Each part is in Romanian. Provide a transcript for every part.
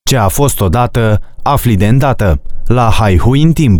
Ce a fost odată, afli de îndată. La Haihui în timp.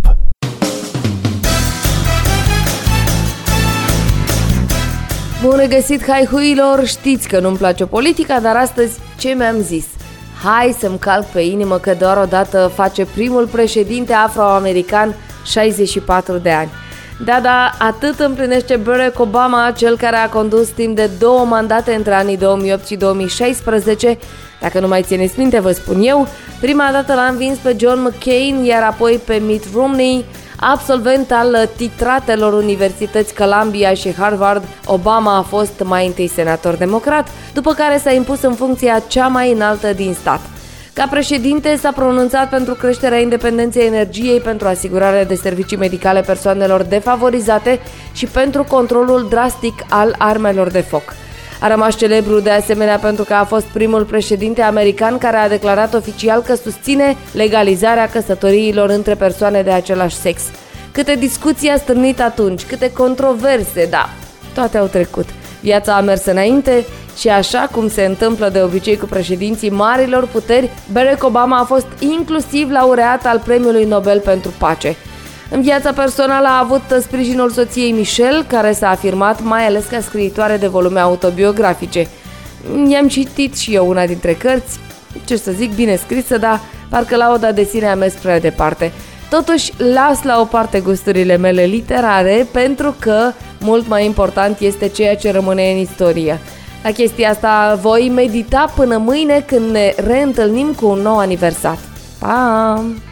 Bun regăsit, haihuilor! Știți că nu-mi place politica, dar astăzi ce mi-am zis? Hai să-mi calc pe inimă că doar odată face primul președinte afroamerican 64 de ani. Da, atât împlinește Barack Obama, cel care a condus timp de 2 mandate între anii 2008 și 2016. Dacă nu mai țineți minte, vă spun eu, prima dată l-a învins pe John McCain, iar apoi pe Mitt Romney. Absolvent al titratelor Universități Columbia și Harvard, Obama a fost mai întâi senator democrat, după care s-a impus în funcția cea mai înaltă din stat. Ca președinte s-a pronunțat pentru creșterea independenței energiei, pentru asigurarea de servicii medicale persoanelor defavorizate și pentru controlul drastic al armelor de foc. A rămas celebru de asemenea pentru că a fost primul președinte american care a declarat oficial că susține legalizarea căsătoriilor între persoane de același sex. Câte discuții a stârnit atunci, câte controverse, da, toate au trecut. Viața a mers înainte și așa cum se întâmplă de obicei cu președinții marilor puteri, Barack Obama a fost inclusiv laureat al Premiului Nobel pentru Pace. În viața personală a avut sprijinul soției Michelle, care s-a afirmat mai ales ca scriitoare de volume autobiografice. I-am citit și eu una dintre cărți, ce să zic, bine scrisă, dar parcă lauda de sine a mers prea departe. Totuși, las la o parte gusturile mele literare, pentru că mult mai important este ceea ce rămâne în istorie. La chestia asta voi medita până mâine, când ne reîntâlnim cu un nou aniversat. Pa!